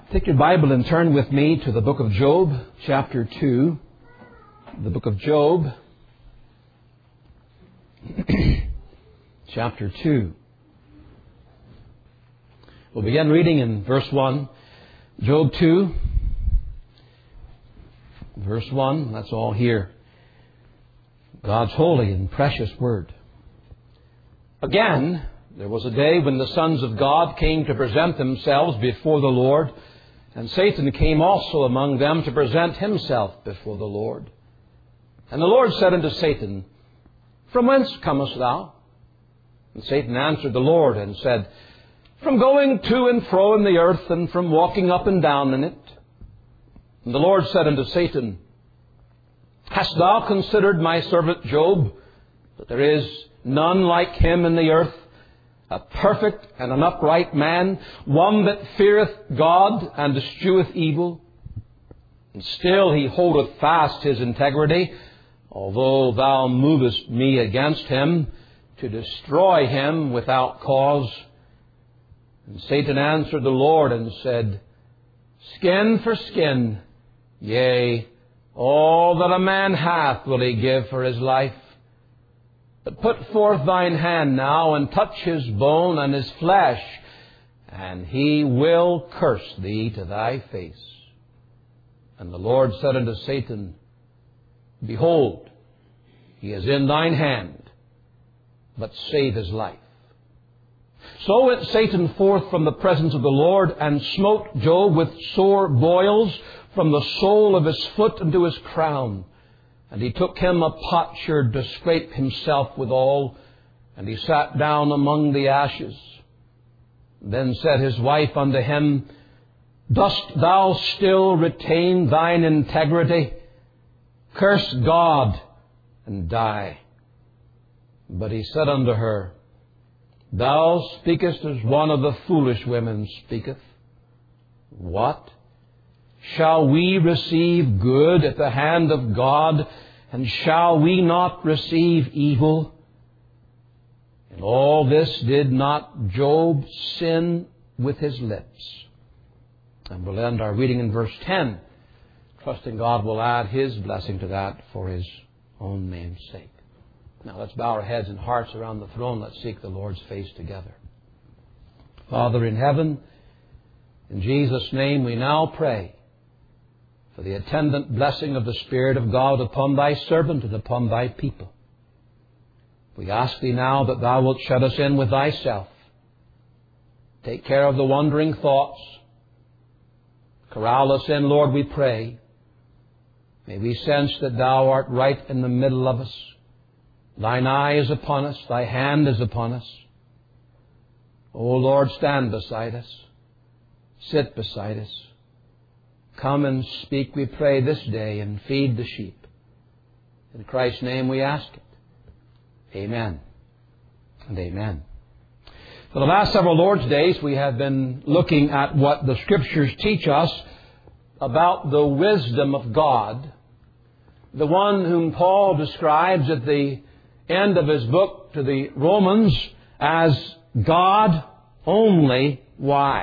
Take your Bible and turn with me to the book of Job, chapter 2. The book of Job, chapter 2. We'll begin reading in verse 1. Job 2, verse 1. Let's all hear God's holy and precious word. Again, there was a day when the sons of God came to present themselves before the Lord, and Satan came also among them to present himself before the Lord. And the Lord said unto Satan, From whence comest thou? And Satan answered the Lord and said, From going to and fro in the earth, and from walking up and down in it. And the Lord said unto Satan, Hast thou considered my servant Job, that there is none like him in the earth, a perfect and an upright man, one that feareth God and escheweth evil? And still he holdeth fast his integrity, although thou movest me against him, to destroy him without cause. And Satan answered the Lord and said, Skin for skin, yea, all that a man hath will he give for his life. But put forth thine hand now, and touch his bone and his flesh, and he will curse thee to thy face. And the Lord said unto Satan, Behold, he is in thine hand, but save his life. So went Satan forth from the presence of the Lord, and smote Job with sore boils from the sole of his foot unto his crown. And he took him a potsherd to scrape himself withal, and he sat down among the ashes. Then said his wife unto him, Dost thou still retain thine integrity? Curse God and die. But he said unto her, Thou speakest as one of the foolish women speaketh. What? Shall we receive good at the hand of God, and shall we not receive evil? In all this did not Job sin with his lips. And we'll end our reading in verse 10, trusting God will add His blessing to that for His own name's sake. Now let's bow our heads and hearts around the throne. Let's seek the Lord's face together. Father in heaven, in Jesus' name we now pray for the attendant blessing of the Spirit of God upon Thy servant and upon Thy people. We ask Thee now that Thou wilt shut us in with Thyself. Take care of the wandering thoughts. Corral us in, Lord, we pray. May we sense that Thou art right in the middle of us. Thine eye is upon us. Thy hand is upon us. O Lord, stand beside us. Sit beside us. Come and speak, we pray, this day, and feed the sheep. In Christ's name we ask it. Amen and amen. For the last several Lord's Days, we have been looking at what the Scriptures teach us about the wisdom of God, the one whom Paul describes at the end of his book to the Romans as God only wise.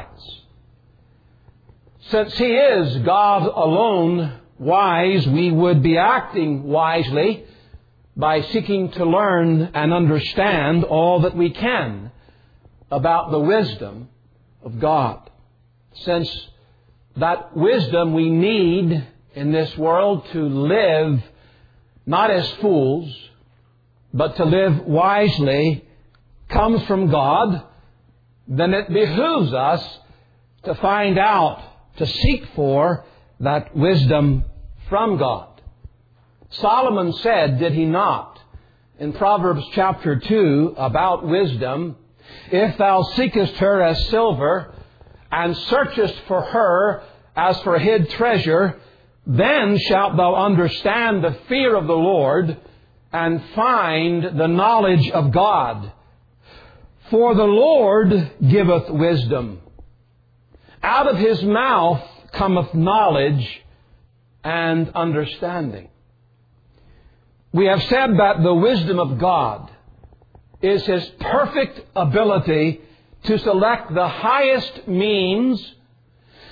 Since He is God alone wise, we would be acting wisely by seeking to learn and understand all that we can about the wisdom of God. Since that wisdom we need in this world to live not as fools, but to live wisely comes from God, then it behooves us to find out, to seek for that wisdom from God. Solomon said, did he not, in Proverbs chapter 2 about wisdom, If thou seekest her as silver, and searchest for her as for hid treasure, then shalt thou understand the fear of the Lord, and find the knowledge of God. For the Lord giveth wisdom. Out of His mouth cometh knowledge and understanding. We have said that the wisdom of God is His perfect ability to select the highest means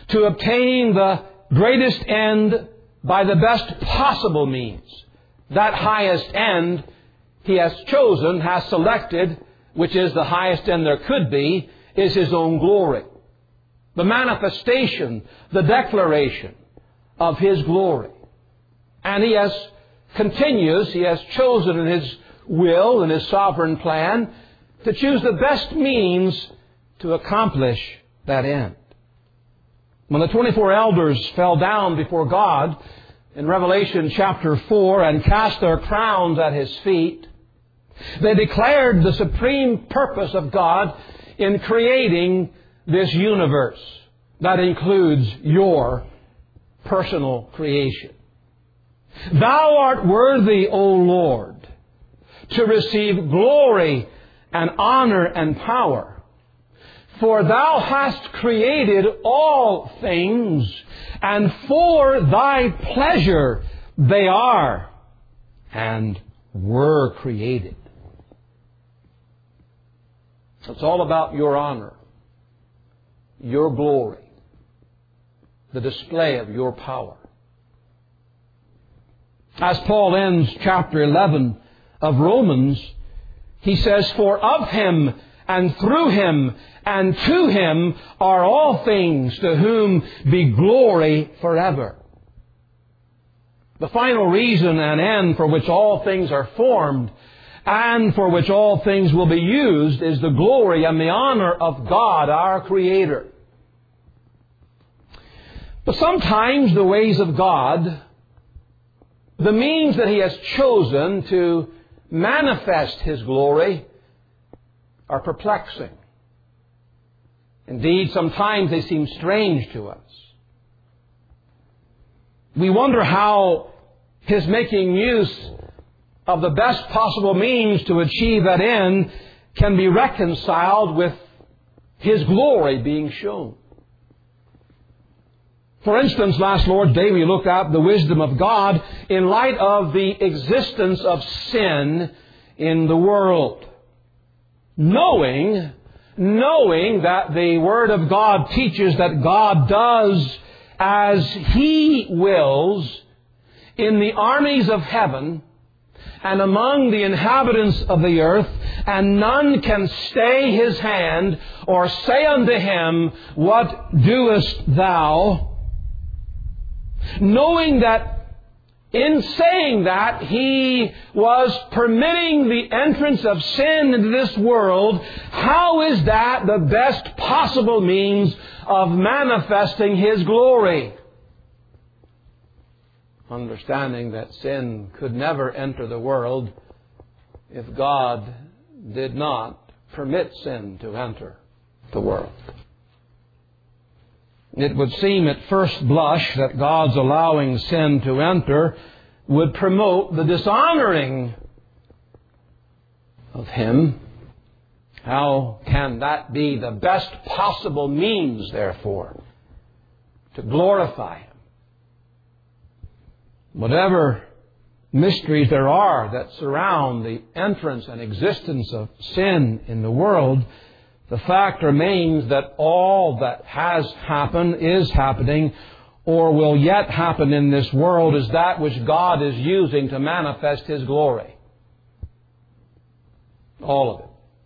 to obtain the greatest end by the best possible means. That highest end He has chosen, has selected, which is the highest end there could be, is His own glory. The manifestation, the declaration of His glory. And He has chosen in His will and His sovereign plan to choose the best means to accomplish that end. When the 24 elders fell down before God in Revelation chapter 4 and cast their crowns at His feet, they declared the supreme purpose of God in creating this universe. That includes your personal creation. Thou art worthy, O Lord, to receive glory and honor and power. For Thou hast created all things, and for Thy pleasure they are and were created. It's all about your honor, your glory, the display of your power. As Paul ends chapter 11 of Romans, he says, For of Him and through Him and to Him are all things, to whom be glory forever. The final reason and end for which all things are formed and for which all things will be used is the glory and the honor of God, our Creator. But sometimes the ways of God, the means that He has chosen to manifest His glory, are perplexing. Indeed, sometimes they seem strange to us. We wonder how His making use of the best possible means to achieve that end can be reconciled with His glory being shown. For instance, last Lord's Day we looked at the wisdom of God in light of the existence of sin in the world. Knowing that the Word of God teaches that God does as He wills in the armies of heaven and among the inhabitants of the earth, and none can stay His hand or say unto Him, What doest thou? Knowing that in saying that, He was permitting the entrance of sin into this world, how is that the best possible means of manifesting His glory? Understanding that sin could never enter the world if God did not permit sin to enter the world. It would seem at first blush that God's allowing sin to enter would promote the dishonoring of Him. How can that be the best possible means, therefore, to glorify Him? Whatever mysteries there are that surround the entrance and existence of sin in the world, the fact remains that all that has happened, is happening, or will yet happen in this world is that which God is using to manifest His glory. All of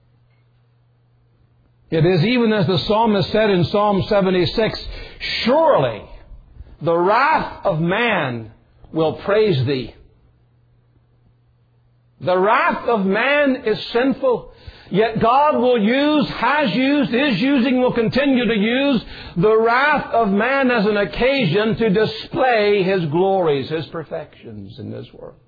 it. It is even as the psalmist said in Psalm 76, Surely the wrath of man will praise Thee. The wrath of man is sinful. Yet God will use, has used, is using, will continue to use the wrath of man as an occasion to display His glories, His perfections in this world.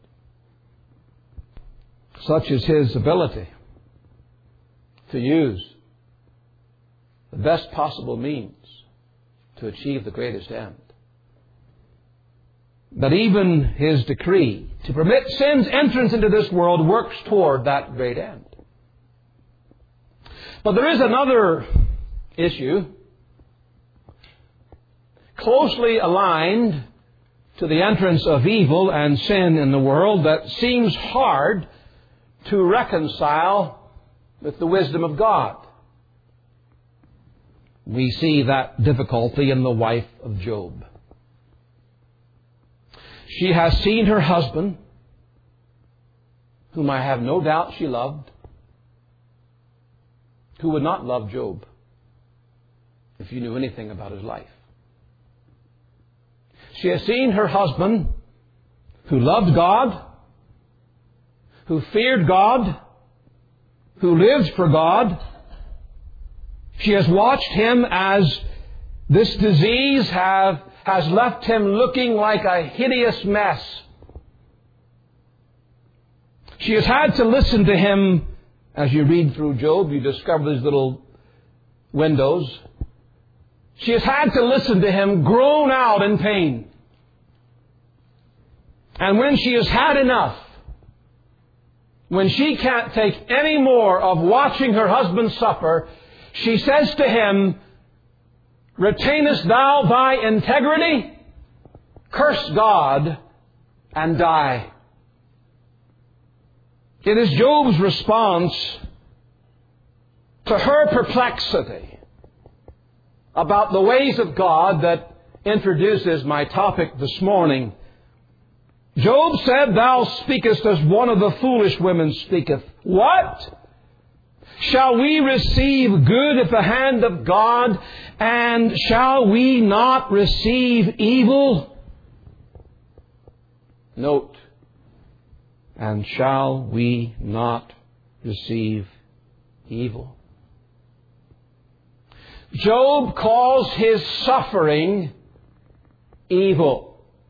Such is His ability to use the best possible means to achieve the greatest end. But even His decree to permit sin's entrance into this world works toward that great end. But there is another issue closely aligned to the entrance of evil and sin in the world that seems hard to reconcile with the wisdom of God. We see that difficulty in the wife of Job. She has seen her husband, whom I have no doubt she loved. Who would not love Job if you knew anything about his life? She has seen her husband who loved God, who feared God, who lived for God. She has watched him as this disease has left him looking like a hideous mess. She has had to listen to him. As you read through Job, you discover these little windows. She has had to listen to him groan out in pain. And when she has had enough, when she can't take any more of watching her husband suffer, she says to him, "Retainest thou thy integrity? Curse God and die." It is Job's response to her perplexity about the ways of God that introduces my topic this morning. Job said, "Thou speakest as one of the foolish women speaketh. What? Shall we receive good at the hand of God, and shall we not receive evil?" Note, and shall we not receive evil? Job calls his suffering evil.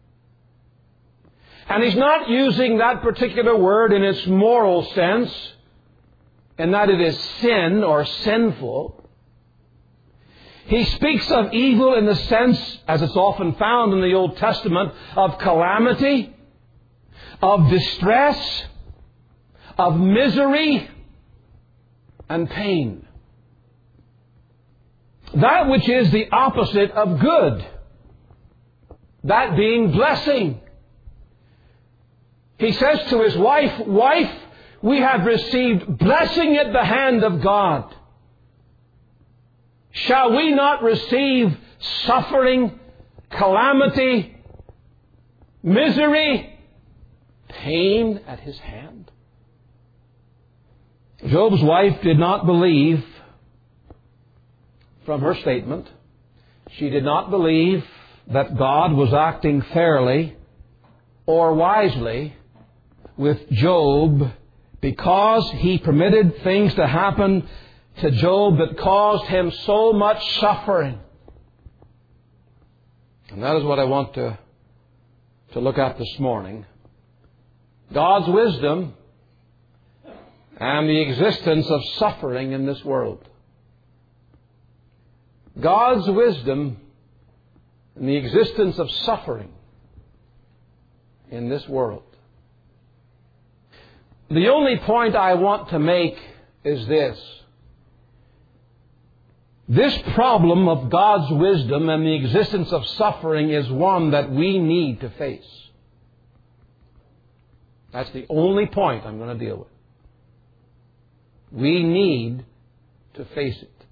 And he's not using that particular word in its moral sense, in that it is sin or sinful. He speaks of evil in the sense, as it's often found in the Old Testament, of calamity, of distress, of misery, and pain. That which is the opposite of good. That being blessing. He says to his wife, "Wife, we have received blessing at the hand of God. Shall we not receive suffering, calamity, misery, pain at his hand?" Job's wife did not believe, from her statement, she did not believe that God was acting fairly or wisely with Job because he permitted things to happen to Job that caused him so much suffering. And that is what I want to look at this morning. God's wisdom and the existence of suffering in this world. God's wisdom and the existence of suffering in this world. The only point I want to make is this. This problem of God's wisdom and the existence of suffering is one that we need to face. That's the only point I'm going to deal with. We need to face it.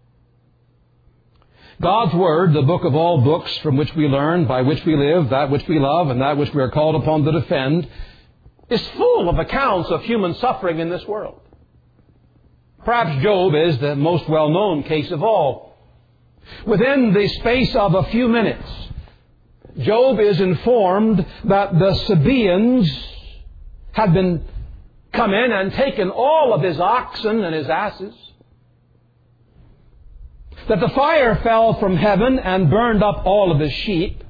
God's Word, the book of all books from which we learn, by which we live, that which we love, and that which we are called upon to defend, is full of accounts of human suffering in this world. Perhaps Job is the most well-known case of all. Within the space of a few minutes, Job is informed that the Sabaeans had come in and taken all of his oxen and his asses. That the fire fell from heaven and burned up all of his sheep.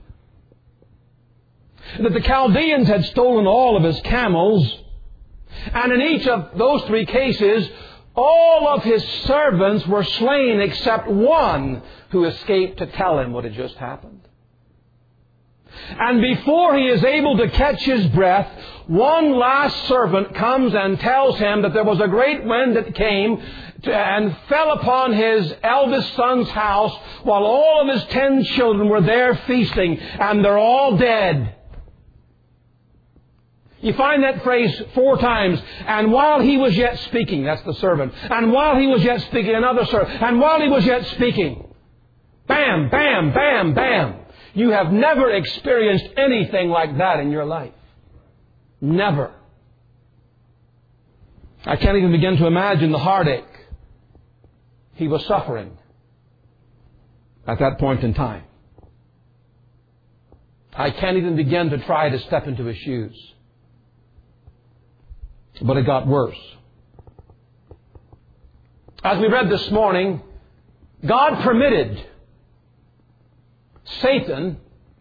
That the Chaldeans had stolen all of his camels. And in each of those three cases, all of his servants were slain except one who escaped to tell him what had just happened. And before he is able to catch his breath, one last servant comes and tells him that there was a great wind that came and fell upon his eldest son's house while all of his 10 children were there feasting, and they're all dead. You find that phrase 4 times. And while he was yet speaking, that's the servant. And while he was yet speaking, another servant. And while he was yet speaking, Bam, bam, bam, bam. You have never experienced anything like that in your life. Never. I can't even begin to imagine the heartache he was suffering at that point in time. I can't even begin to try to step into his shoes. But it got worse. As we read this morning, God permitted Satan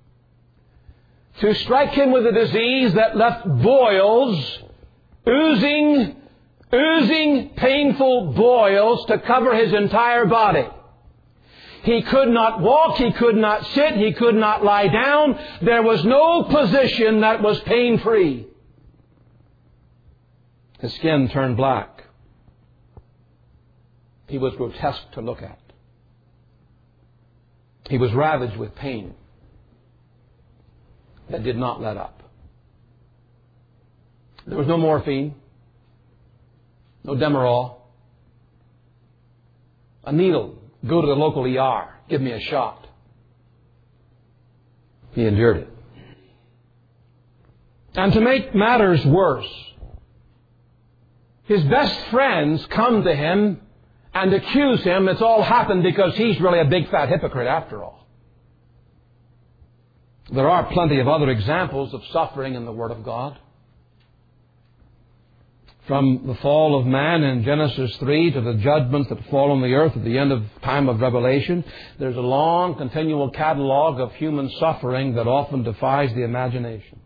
to strike him with a disease that left boils, oozing, painful boils to cover his entire body. He could not walk, he could not sit, he could not lie down. There was no position that was pain-free. His skin turned black. He was grotesque to look at. He was ravaged with pain that did not let up. There was no morphine, no Demerol. A needle. Go to the local ER. Give me a shot. He endured it. And to make matters worse, his best friends come to him and accuse him. It's all happened because he's really a big fat hypocrite after all. There are plenty of other examples of suffering in the Word of God. From the fall of man in Genesis 3 to the judgments that fall on the earth at the end of time of Revelation, there's a long, continual catalog of human suffering that often defies the imagination.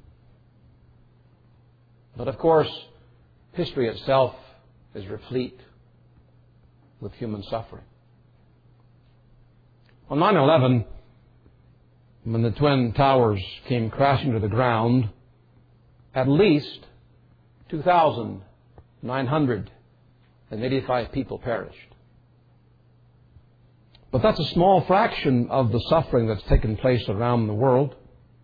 But of course, history itself is replete with human suffering. On 9/11, when the Twin Towers came crashing to the ground, at least 2,985 people perished. But that's a small fraction of the suffering that's taken place around the world.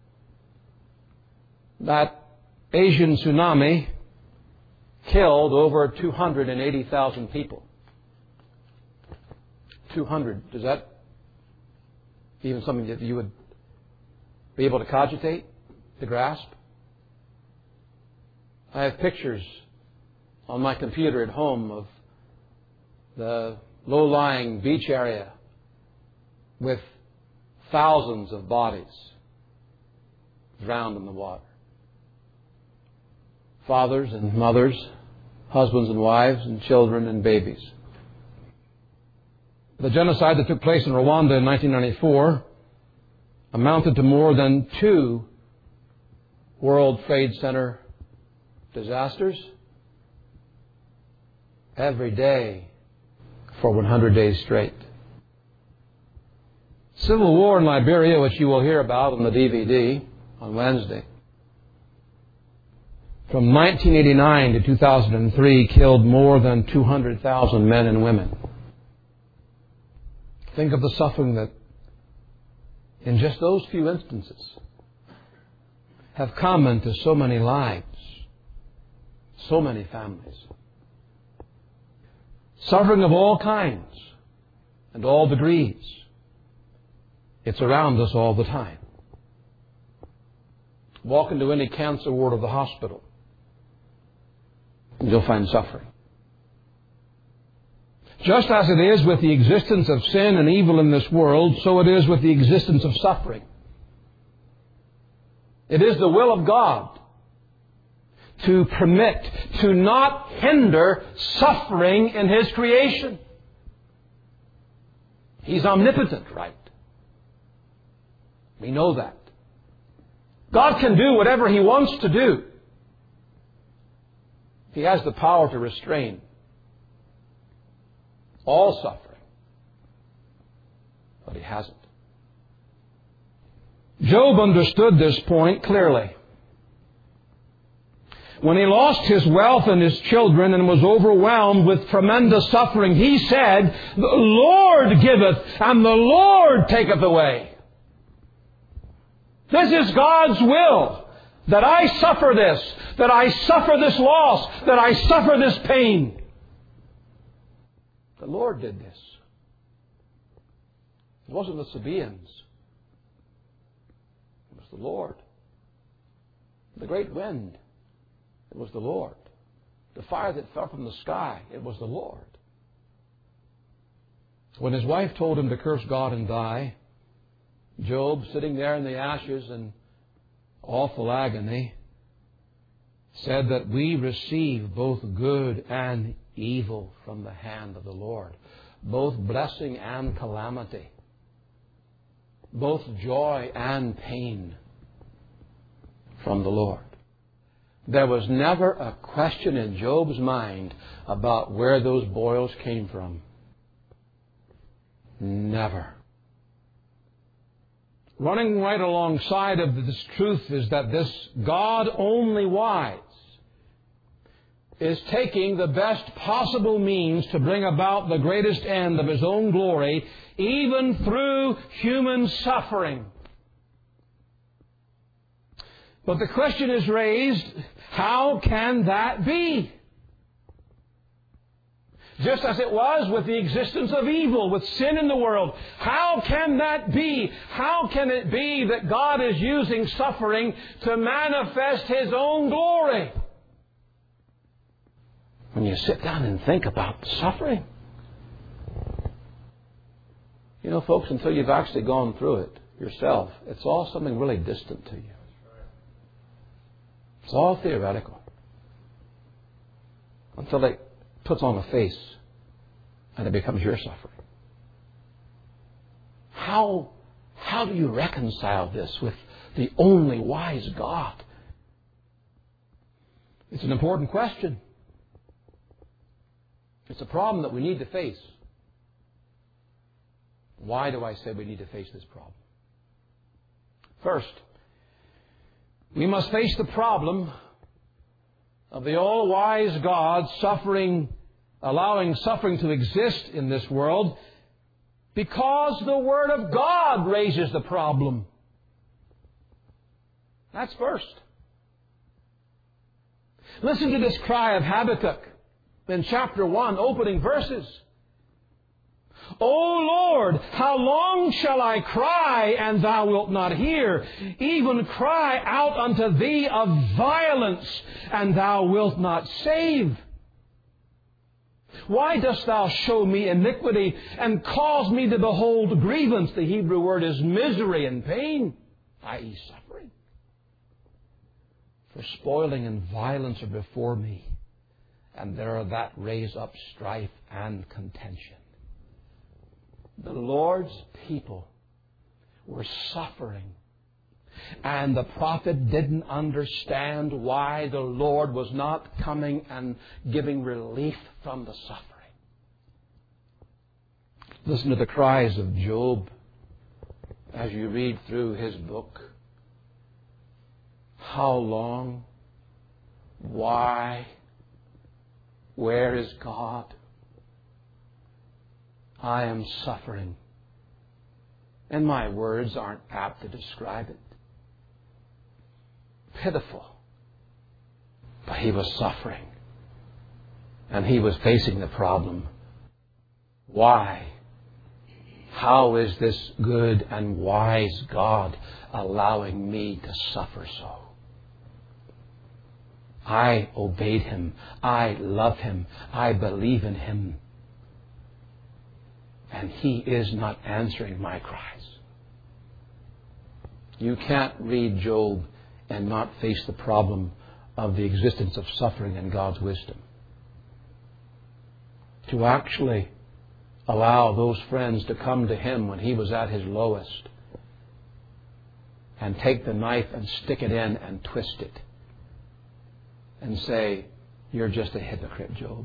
That Asian tsunami killed over 280,000 people. 200. Is that even something that you would be able to cogitate, to grasp? I have pictures on my computer at home of the low-lying beach area with thousands of bodies drowned in the water. Fathers and mothers, husbands and wives, and children and babies. The genocide that took place in Rwanda in 1994 amounted to more than 2 World Trade Center disasters every day for 100 days straight. Civil war in Liberia, which you will hear about on the DVD on Wednesday, from 1989 to 2003 killed more than 200,000 men and women. Think of the suffering that in just those few instances have come into so many lives, so many families. Suffering of all kinds and all degrees. It's around us all the time. Walk into any cancer ward of the hospital and you'll find suffering. Just as it is with the existence of sin and evil in this world, so it is with the existence of suffering. It is the will of God to permit, to not hinder suffering in His creation. He's omnipotent, right? We know that. God can do whatever He wants to do. He has the power to restrain all suffering. But He hasn't. Job understood this point clearly. When he lost his wealth and his children and was overwhelmed with tremendous suffering, he said, "The Lord giveth and the Lord taketh away." This is God's will, that I suffer this, that I suffer this loss, that I suffer this pain. The Lord did this. It wasn't the Sabaeans. It was the Lord. The great wind, it was the Lord. The fire that fell from the sky, it was the Lord. When his wife told him to curse God and die, Job, sitting there in the ashes in awful agony, said that we receive both good and evil from the hand of the Lord, both blessing and calamity, both joy and pain from the Lord. There was never a question in Job's mind about where those boils came from. Never. Running right alongside of this truth is that this God only wise is taking the best possible means to bring about the greatest end of His own glory, even through human suffering. But the question is raised, how can that be? Just as it was with the existence of evil, with sin in the world. How can that be? How can it be that God is using suffering to manifest His own glory? When you sit down and think about suffering. You know, folks, until you've actually gone through it yourself, it's all something really distant to you. It's all theoretical. Until it puts on a face and it becomes your suffering. How do you reconcile this with the only wise God? It's an important question. It's a problem that we need to face. Why do I say we need to face this problem? First, we must face the problem of the all-wise God allowing suffering to exist in this world because the Word of God raises the problem. That's first. Listen to this cry of Habakkuk in chapter 1, opening verses. O Lord, how long shall I cry, and thou wilt not hear? Even cry out unto thee of violence, and thou wilt not save. Why dost thou show me iniquity, and cause me to behold grievance? The Hebrew word is misery and pain, i.e. suffering. For spoiling and violence are before me, and there are that raise up strife and contention. The Lord's people were suffering. And the prophet didn't understand why the Lord was not coming and giving relief from the suffering. Listen to the cries of Job as you read through his book. How long? Why? Where is God? I am suffering. And my words aren't apt to describe it. Pitiful. But he was suffering. And he was facing the problem. Why? How is this good and wise God allowing me to suffer so? I obeyed Him. I love Him. I believe in Him. And He is not answering my cries. You can't read Job and not face the problem of the existence of suffering and God's wisdom. To actually allow those friends to come to him when he was at his lowest and take the knife and stick it in and twist it and say, you're just a hypocrite, Job.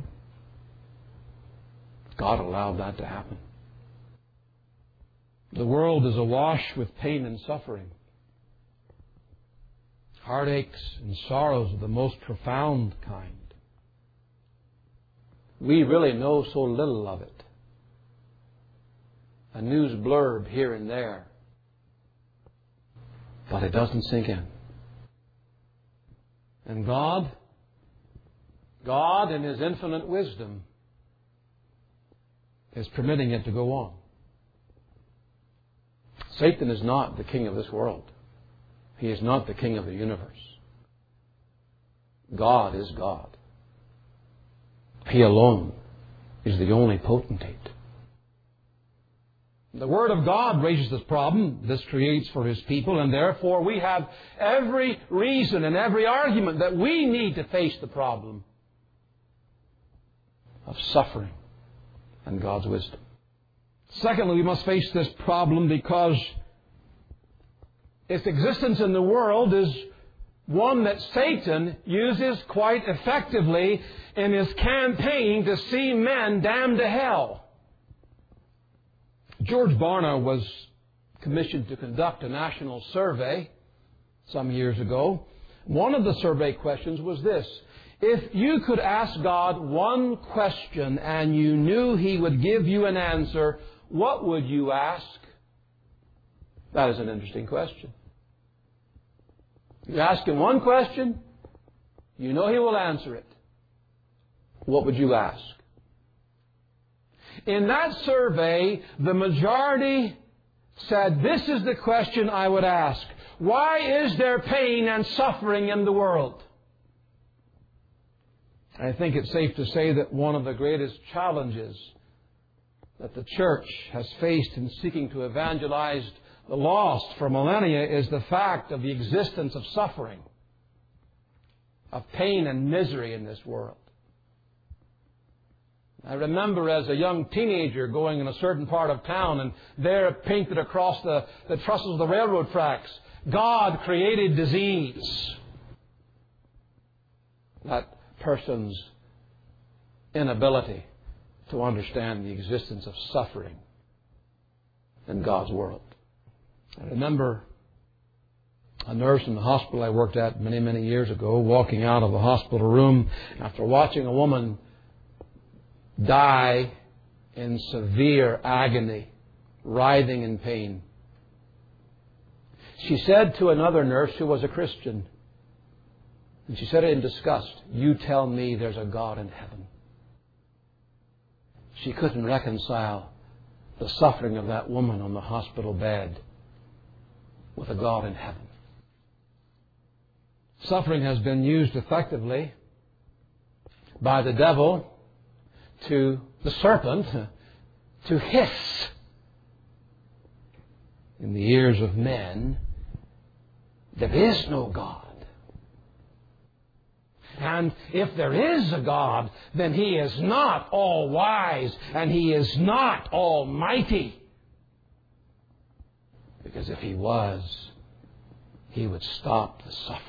God allowed that to happen. The world is awash with pain and suffering. Heartaches and sorrows of the most profound kind. We really know so little of it. A news blurb here and there. But it doesn't sink in. And God in His infinite wisdom is permitting it to go on. Satan is not the king of this world. He is not the king of the universe. God is God. He alone is the only potentate. The Word of God raises this problem this creates for His people, and therefore we have every reason and every argument that we need to face the problem of suffering and God's wisdom. Secondly, we must face this problem because its existence in the world is one that Satan uses quite effectively in his campaign to see men damned to hell. George Barna was commissioned to conduct a national survey some years ago. One of the survey questions was this: if you could ask God one question and you knew He would give you an answer, what would you ask? That is an interesting question. You ask Him one question, you know He will answer it. What would you ask? In that survey, the majority said, this is the question I would ask. Why is there pain and suffering in the world? I think it's safe to say that one of the greatest challenges that the church has faced in seeking to evangelize the lost for millennia is the fact of the existence of suffering, of pain and misery in this world. I remember as a young teenager going in a certain part of town, and there painted across the trestles of the railroad tracks, God created disease. That person's inability to understand the existence of suffering in God's world. I remember a nurse in the hospital I worked at many, many years ago walking out of a hospital room after watching a woman die in severe agony, writhing in pain. She said to another nurse who was a Christian, and she said it in disgust, "You tell me there's a God in heaven." She couldn't reconcile the suffering of that woman on the hospital bed with a God in heaven. Suffering has been used effectively by the devil to the serpent to hiss in the ears of men, there is no God. And if there is a God, then He is not all-wise and He is not almighty. Because if He was, He would stop the suffering.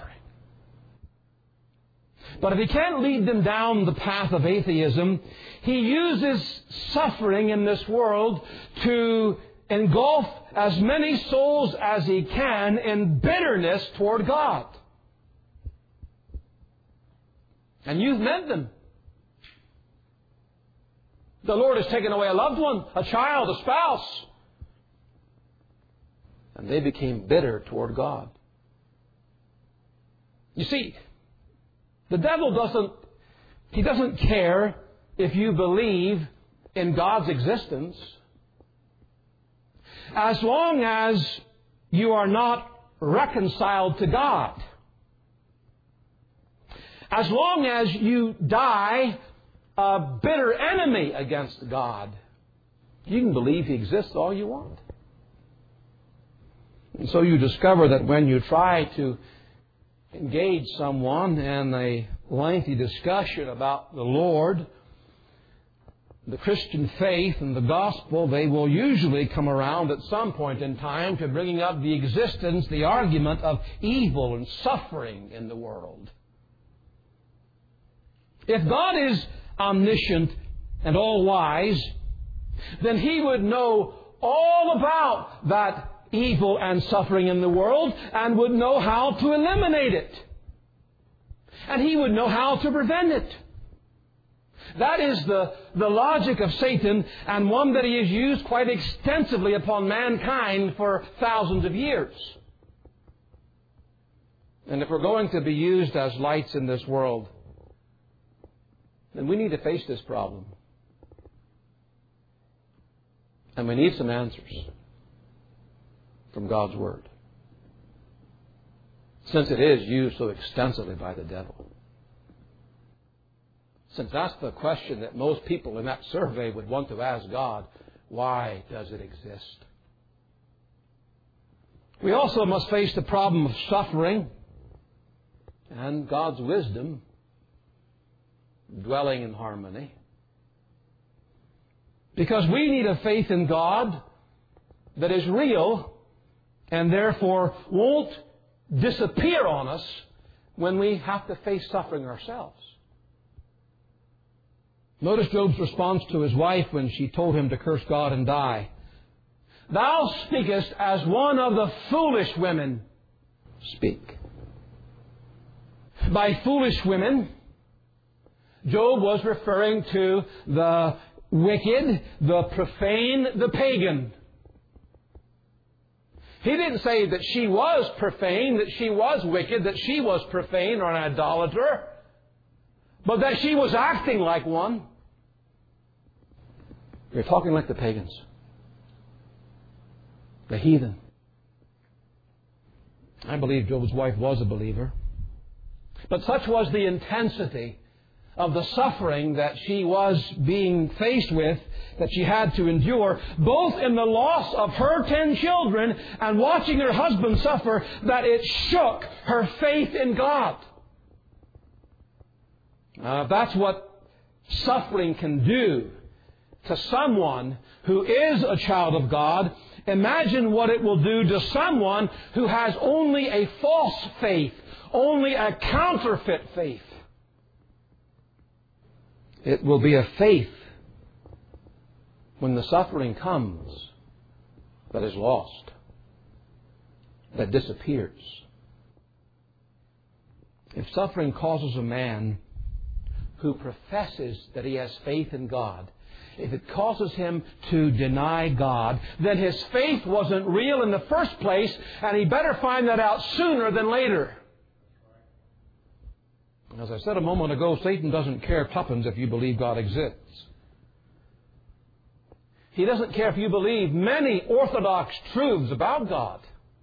But if He can't lead them down the path of atheism, He uses suffering in this world to engulf as many souls as He can in bitterness toward God. And you've met them. The Lord has taken away a loved one, a child, a spouse. And they became bitter toward God. You see, the devil doesn't care if you believe in God's existence, as long as you are not reconciled to God. As long as you die a bitter enemy against God, you can believe He exists all you want. And so you discover that when you try to engage someone in a lengthy discussion about the Lord, the Christian faith and the gospel, they will usually come around at some point in time to bringing up the existence, the argument of evil and suffering in the world. If God is omniscient and all-wise, then He would know all about that evil and suffering in the world and would know how to eliminate it. And He would know how to prevent it. That is the logic of Satan, and one that he has used quite extensively upon mankind for thousands of years. And if we're going to be used as lights in this world, then we need to face this problem. And we need some answers. from God's Word, since it is used so extensively by the devil? Since that's the question that most people in that survey would want to ask God, why does it exist? We also must face the problem of suffering and God's wisdom dwelling in harmony. Because we need a faith in God that is real and therefore won't disappear on us when we have to face suffering ourselves. Notice Job's response to his wife when she told him to curse God and die. Thou speakest as one of the foolish women speak. By foolish women, Job was referring to the wicked, the profane, the pagan. He didn't say that she was profane, that she was wicked, that she was profane or an idolater, but that she was acting like one. You're talking like the pagans, the heathen. I believe Job's wife was a believer. But such was the intensity of the suffering that she was being faced with, that she had to endure, both in the loss of her 10 children and watching her husband suffer, that it shook her faith in God. That's what suffering can do to someone who is a child of God. Imagine what it will do to someone who has only a false faith, only a counterfeit faith. It will be a faith when the suffering comes that is lost, that disappears. If suffering causes a man who professes that he has faith in God, if it causes him to deny God, then his faith wasn't real in the first place, and he better find that out sooner than later. As I said a moment ago, Satan doesn't care tuppence if you believe God exists. He doesn't care if you believe many orthodox truths about God.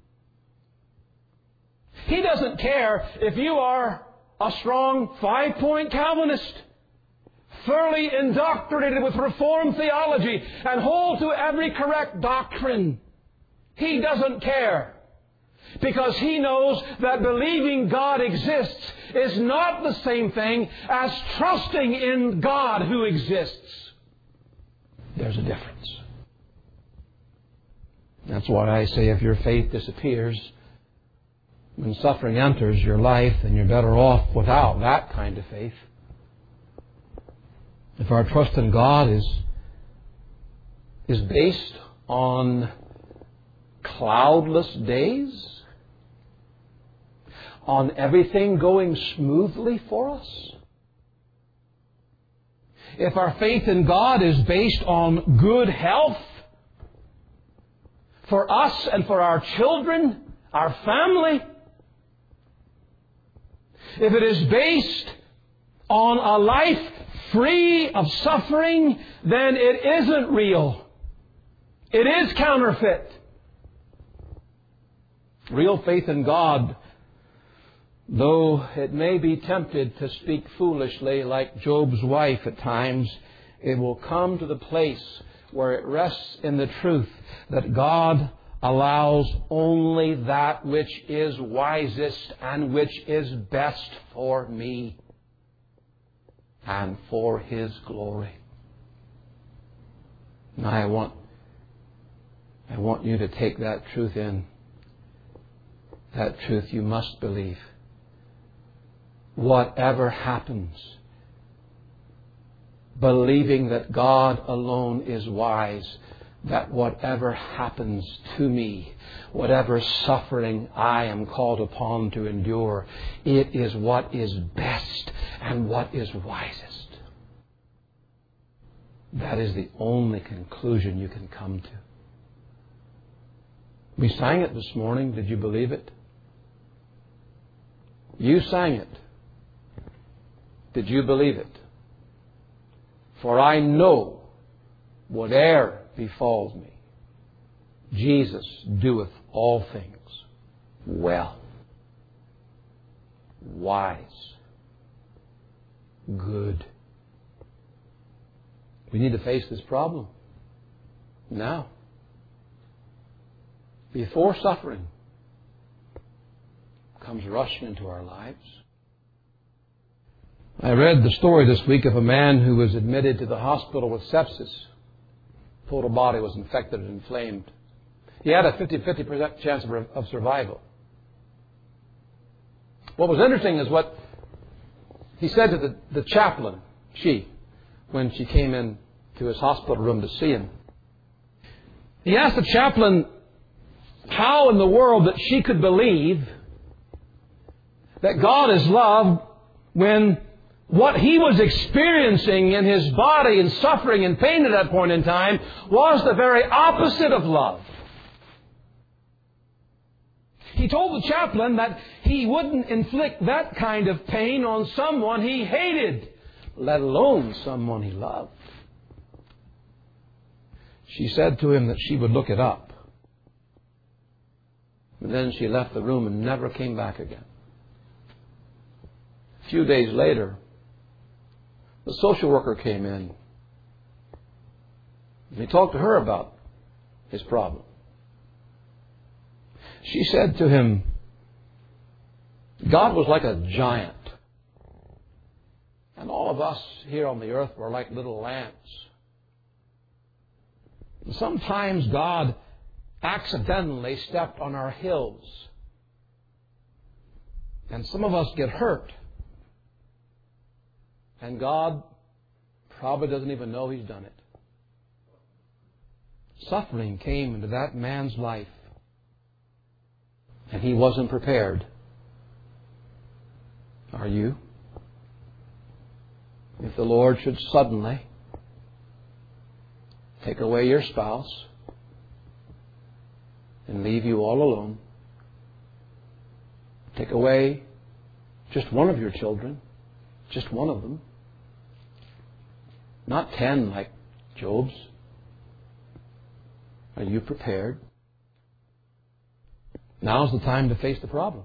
He doesn't care if you are a strong 5-point Calvinist, thoroughly indoctrinated with Reformed theology and hold to every correct doctrine. He doesn't care. Because he knows that believing God exists is not the same thing as trusting in God who exists. There's a difference. That's why I say if your faith disappears, when suffering enters your life, then you're better off without that kind of faith. If our trust in God is based on cloudless days, on everything going smoothly for us, if our faith in God is based on good health for us and for our children, our family, if it is based on a life free of suffering, then it isn't real. It is counterfeit. Real faith in God, though it may be tempted to speak foolishly like Job's wife at times, it will come to the place where it rests in the truth that God allows only that which is wisest and which is best for me and for His glory. And I want you to take that truth in. That truth you must believe. Whatever happens, believing that God alone is wise, that whatever happens to me, whatever suffering I am called upon to endure, it is what is best and what is wisest. That is the only conclusion you can come to. We sang it this morning. Did you believe it? You sang it. Did you believe it? For I know whate'er befalls me, Jesus doeth all things well, wise, good. We need to face this problem now, before suffering comes rushing into our lives. I read the story this week of a man who was admitted to the hospital with sepsis. Total body was infected and inflamed. He had a 50% chance of survival. What was interesting is what he said to the chaplain, when she came in to his hospital room to see him. He asked the chaplain how in the world that she could believe that God is love when what he was experiencing in his body and suffering and pain at that point in time was the very opposite of love. He told the chaplain that he wouldn't inflict that kind of pain on someone he hated, let alone someone he loved. She said to him that she would look it up. And then she left the room and never came back again. A few days later, the social worker came in. And he talked to her about his problem. She said to him, God was like a giant. And all of us here on the earth were like little lambs. And sometimes God accidentally stepped on our hills. And some of us get hurt. And God probably doesn't even know He's done it. Suffering came into that man's life. And he wasn't prepared. Are you? If the Lord should suddenly take away your spouse and leave you all alone, take away just one of your children, just one of them, not 10 like Job's. Are you prepared? Now's the time to face the problem.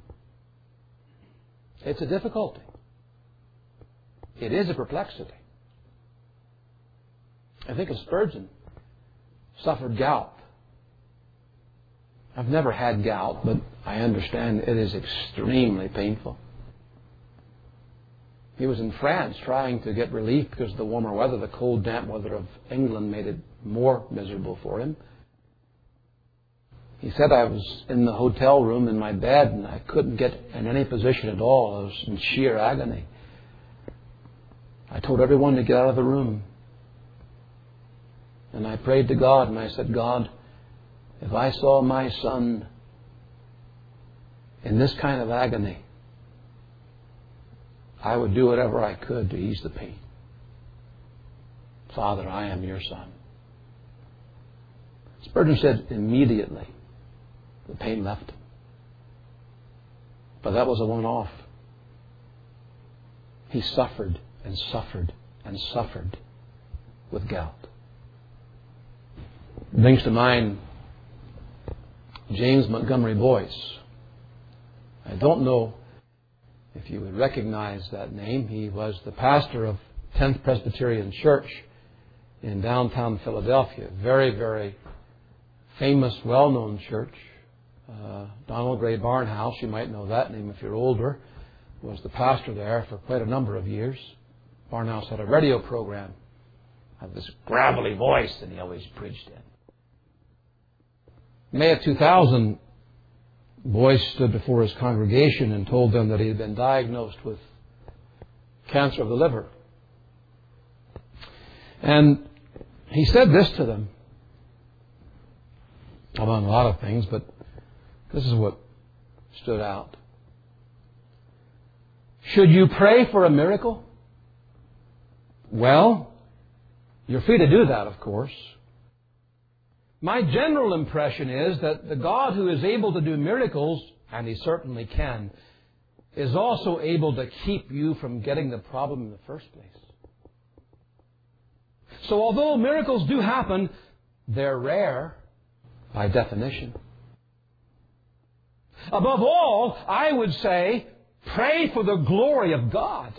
It's a difficulty. It is a perplexity. I think of Spurgeon, suffered gout. I've never had gout, but I understand it is extremely painful. He was in France trying to get relief because of the warmer weather. The cold, damp weather of England made it more miserable for him. He said, I was in the hotel room in my bed and I couldn't get in any position at all. I was in sheer agony. I told everyone to get out of the room. And I prayed to God and I said, God, if I saw my son in this kind of agony, I would do whatever I could to ease the pain. Father, I am your son. Spurgeon said immediately the pain left him. But that was a one-off. He suffered and suffered and suffered with gout. It brings to mind James Montgomery Boyce. I don't know if you would recognize that name. He was the pastor of 10th Presbyterian Church in downtown Philadelphia. Very, very famous, well-known church. Donald Gray Barnhouse, you might know that name if you're older, was the pastor there for quite a number of years. Barnhouse had a radio program, had this gravelly voice, and he always preached in. May of 2000, Boyce stood before his congregation and told them that he had been diagnosed with cancer of the liver. And he said this to them, among a lot of things, but this is what stood out. Should you pray for a miracle? Well, you're free to do that, of course. My general impression is that the God who is able to do miracles, and He certainly can, is also able to keep you from getting the problem in the first place. So although miracles do happen, they're rare by definition. Above all, I would say, pray for the glory of God.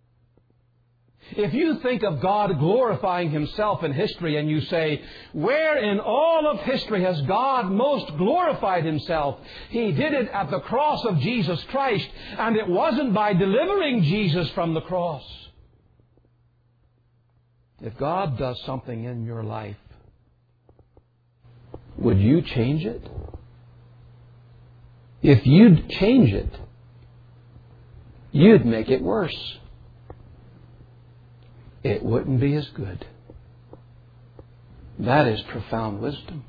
If you think of God glorifying Himself in history and you say, where in all of history has God most glorified Himself? He did it at the cross of Jesus Christ, and it wasn't by delivering Jesus from the cross. If God does something in your life, would you change it? If you'd change it, you'd make it worse. It wouldn't be as good. That is profound wisdom.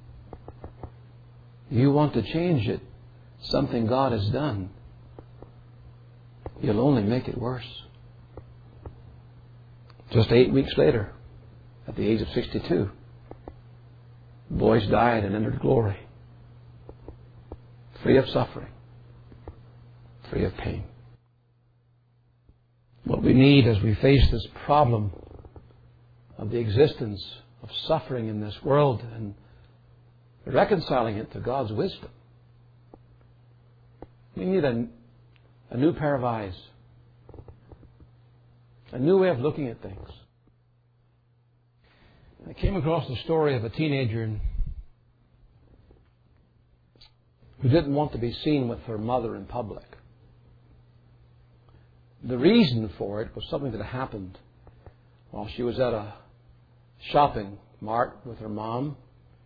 You want to change it, something God has done, you'll only make it worse. Just 8 weeks later, at the age of 62, the boys died and entered glory, free of suffering, free of pain. What we need as we face this problem of the existence of suffering in this world and reconciling it to God's wisdom, we need a new pair of eyes, a new way of looking at things. I came across the story of a teenager who didn't want to be seen with her mother in public. The reason for it was something that happened while she was at a shopping mart with her mom.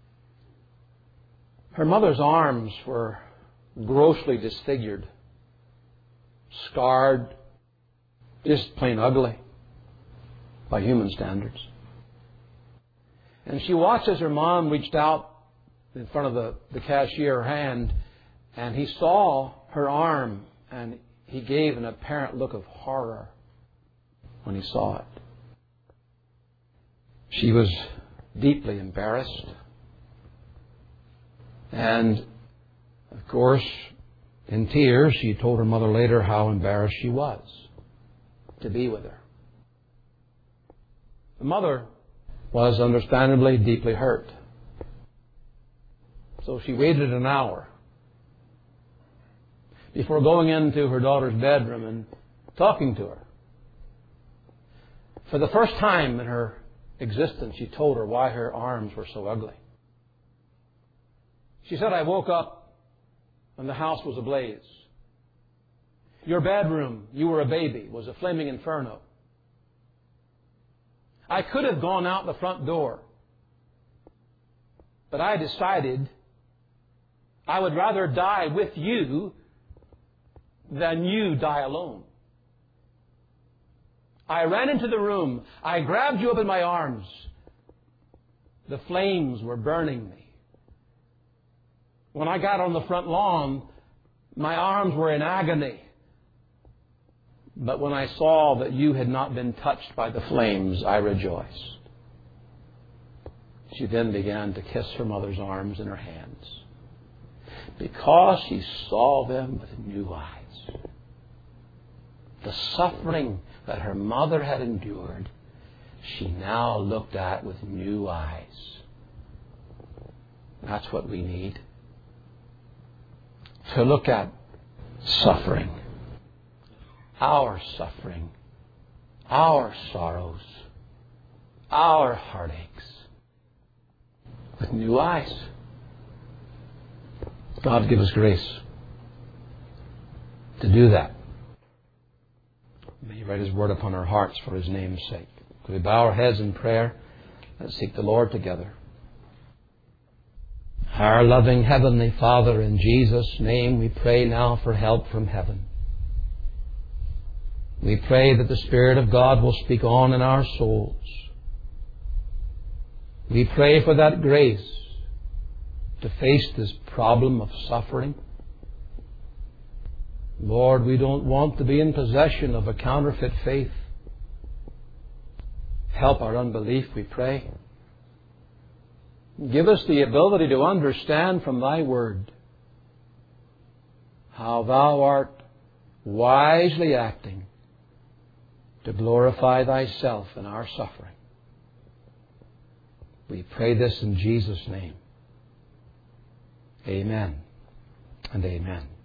Her mother's arms were grossly disfigured, scarred, just plain ugly by human standards. And she watched as her mom reached out in front of the cashier hand, and he saw her arm, and he gave an apparent look of horror when he saw it. She was deeply embarrassed. And, of course, in tears, she told her mother later how embarrassed she was to be with her. The mother was understandably deeply hurt. So she waited an hour before going into her daughter's bedroom and talking to her. For the first time in her existence, she told her why her arms were so ugly. She said, I woke up and the house was ablaze. Your bedroom, you were a baby, was a flaming inferno. I could have gone out the front door, but I decided I would rather die with you than you die alone. I ran into the room. I grabbed you up in my arms. The flames were burning me. When I got on the front lawn, my arms were in agony. But when I saw that you had not been touched by the flames, I rejoiced. She then began to kiss her mother's arms and her hands, because she saw them with new eyes. The suffering that her mother had endured, she now looked at with new eyes. That's what we need. To look at suffering, our sorrows, our heartaches, with new eyes. God give us grace to do that. May He write His word upon our hearts for His name's sake. Could we bow our heads in prayer? Let's seek the Lord together. Our loving Heavenly Father, in Jesus' name we pray now for help from heaven. We pray that the Spirit of God will speak on in our souls. We pray for that grace to face this problem of suffering. Lord, we don't want to be in possession of a counterfeit faith. Help our unbelief, we pray. Give us the ability to understand from Thy Word how Thou art wisely acting to glorify Thyself in our suffering. We pray this in Jesus' name. Amen and amen.